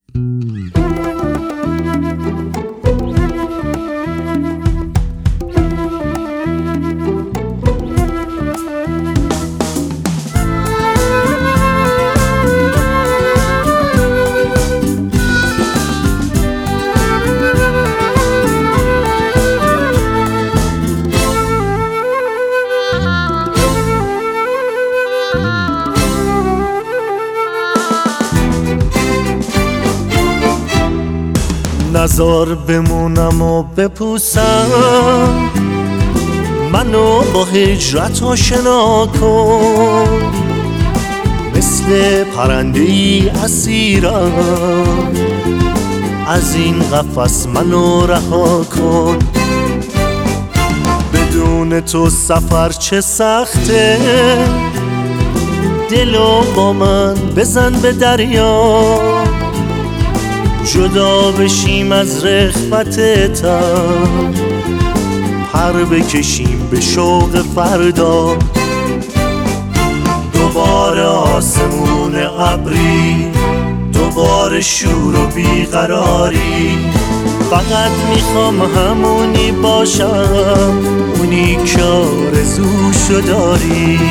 نزار بمونم و بپوسم، منو با هجرت آشنا کن. مثل پرنده‌ای اسیرم، از این قفس منو رها کن. بدون تو سفر چه سخته، دلو با من بزن به دریا. جدا بشیم از رغبتتم، پر بکشیم به شوق فردا. دوباره آسمون ابری، دوباره شور و بیقراری. فقط میخوام همونی باشم، اونی که آرزوشو داری.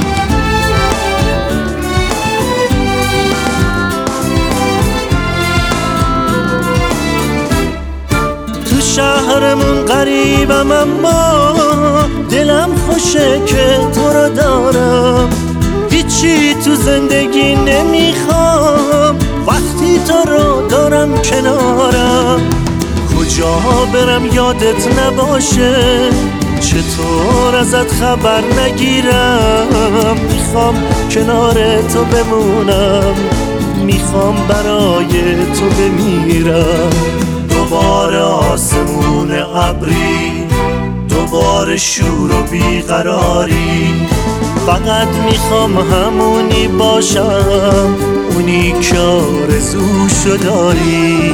شهرمون غریبم اما دلم خوشه که تو رو دارم. هیچی تو زندگی نمیخوام وقتی تو رو دارم کنارم. کجا برم یادت نباشه، چطور ازت خبر نگیرم. میخوام کنار تو بمونم، میخوام برای تو بمیرم. دوباره آسمون ابری، دوباره شور و بیقراری. فقط میخوام همونی باشم، اونی که آرزوشو داری.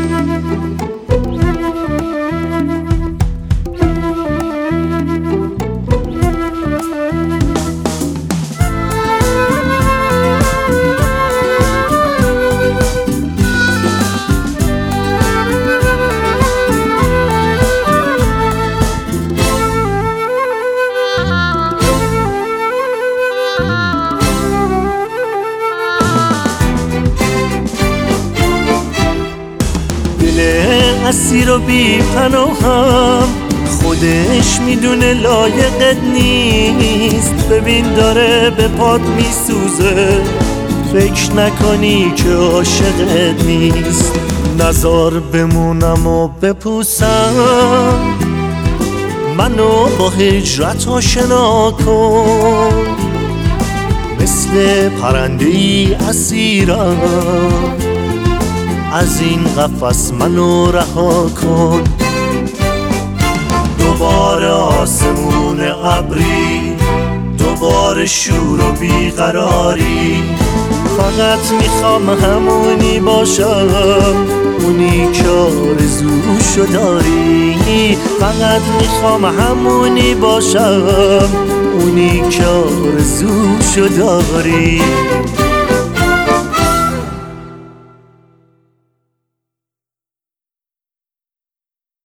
اسیر و بی پناهم، خودش میدونه لایقت نیست. ببین داره به پات میسوزه، فکر نکنی که عاشقت نیست. نزار بمونم و بپوسم، منو با هجرت آشنا کن. مثل پرنده‌ای اسیرم، از این قفس منو رها کن. دوباره آسمون ابری، دوباره شور و بیقراری. فقط میخوام همونی باشم، اونی که آرزوشو داری. فقط میخوام همونی باشم، اونی که آرزوشو داری.